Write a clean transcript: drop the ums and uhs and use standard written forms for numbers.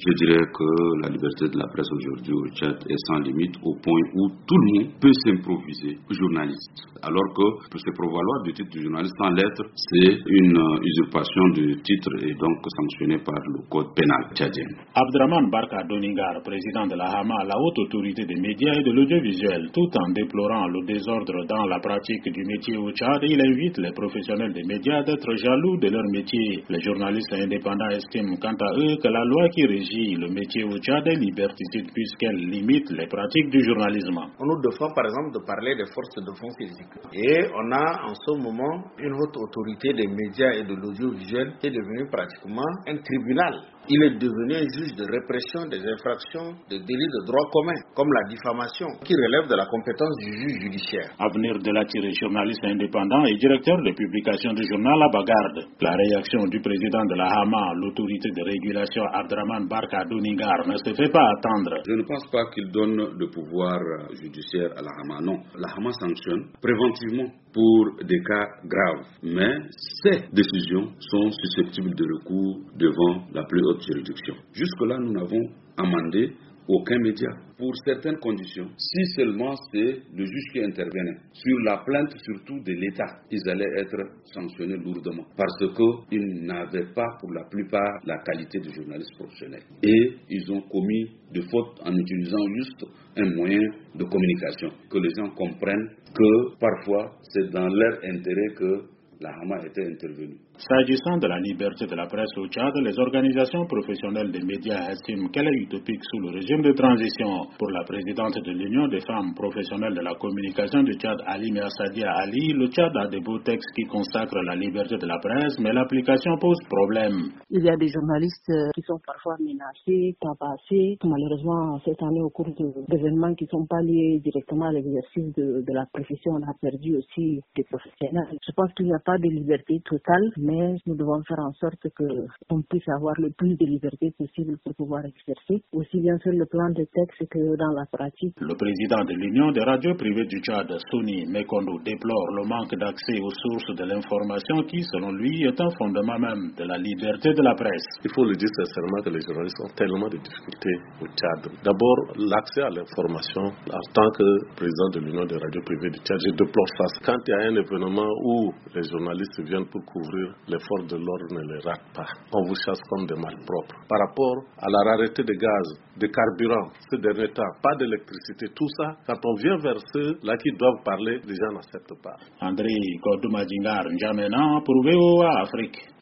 Je dirais que la liberté de la presse aujourd'hui au Tchad est sans limite au point où tout le monde peut s'improviser journaliste. Alors que pour se prévaloir du titre de journaliste sans lettre, c'est une usurpation du titre et donc sanctionné par le code pénal tchadien. Abdraman Barka Doningar, président de la Hama, la haute autorité des médias et de l'audiovisuel, tout en déplorant le désordre dans la pratique du métier au Tchad, il invite les professionnels des médias d'être jaloux de leur métier. Les journalistes indépendants estiment quant à eux que la loi qui régit le métier au Tchad est liberticide puisqu'elle limite les pratiques du journalisme. On nous défend par exemple de parler des forces de défense physique. Et on a en ce moment une haute autorité des médias et de l'audiovisuel qui est devenue pratiquement un tribunal. Il est devenu un juge de répression des infractions, des délits de droit commun, comme la diffamation, qui relève de la compétence du juge judiciaire. Avenir de l'attiré, journaliste indépendant et directeur de publication du journal La Bagarde. La réaction du président de la Hama, l'autorité de régulation Abdraman Barka Doningar, ne se fait pas attendre. Je ne pense pas qu'il donne le pouvoir judiciaire à la Hama, non. La Hama sanctionne préventivement pour des cas graves, mais ces décisions sont susceptibles de recours devant la plus haute juridiction. Jusque-là, nous n'avons amendé aucun média. Pour certaines conditions, si seulement c'est le juge qui intervenait, sur la plainte surtout de l'État, ils allaient être sanctionnés lourdement parce qu'ils n'avaient pas pour la plupart la qualité de journaliste professionnel. Et ils ont commis des fautes en utilisant juste un moyen de communication. Que les gens comprennent que parfois c'est dans leur intérêt que la Hama était intervenue. S'agissant de la liberté de la presse au Tchad, les organisations professionnelles des médias estiment qu'elle est utopique sous le régime de transition. Pour la présidente de l'Union des femmes professionnelles de la communication du Tchad, Alimea Sadia Ali, le Tchad a de beaux textes qui consacrent la liberté de la presse, mais l'application pose problème. Il y a des journalistes qui sont parfois menacés, tabassés. Malheureusement, cette année, au cours d'événements qui ne sont pas liés directement à l'exercice de la profession, on a perdu aussi des professionnels. Je pense qu'il n'y a pas de liberté totale, mais nous devons faire en sorte qu'on puisse avoir le plus de liberté possible pour pouvoir exercer, aussi bien sur le plan des textes que dans la pratique. Le président de l'Union des radios privées du Tchad, Soni Mekondo, déplore le manque d'accès aux sources de l'information qui, selon lui, est un fondement même de la liberté de la presse. Il faut le dire sincèrement que les journalistes ont tellement de difficultés au Tchad. D'abord, l'accès à l'information. En tant que président de l'Union des radios privées du Tchad, je déplore ça. Quand il y a un événement où les journalistes viennent pour couvrir, les forces de l'ordre ne les ratent pas. On vous chasse comme des malpropres. Par rapport à la rareté de gaz, de carburant, ces derniers temps, pas d'électricité, tout ça, quand on vient vers ceux-là qui doivent parler, les gens n'acceptent pas. André Kodoumadingar N'Djamena pour VOA Afrique.